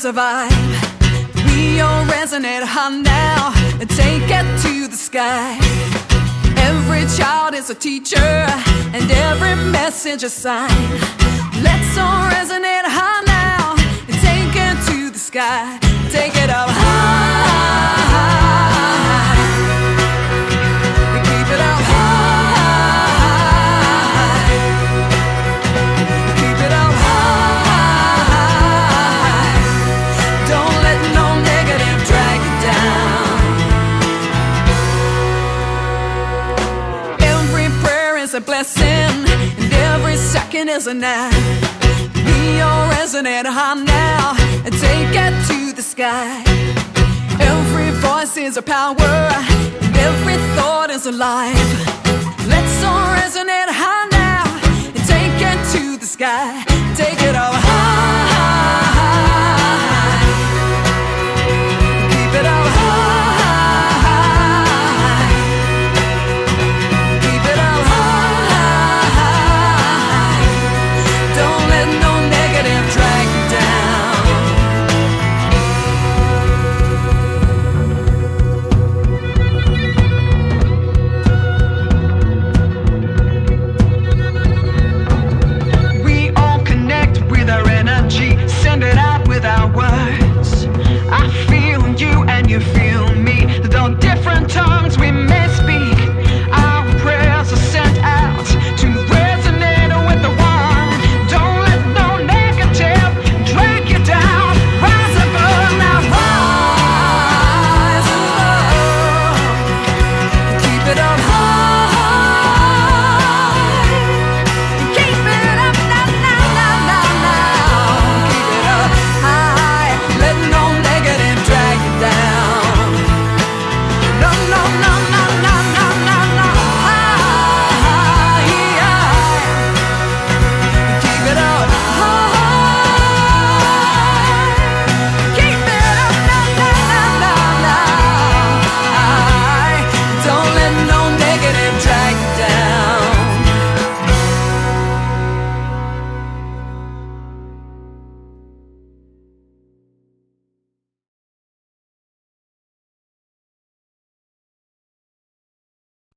survive. We all resonate high now and take it to the sky. Every child is a teacher and every message a sign. Let's all resonate high now and take it to the sky. Take it up high. Keep it up high. Keep it up high. Don't let no negative drag you down. Every prayer is a blessing and every second is a now. We all resonate high now and take it to the sky. Every voice is a power and every thought is alive. Let's all resonate high now and take it to the sky. Take it all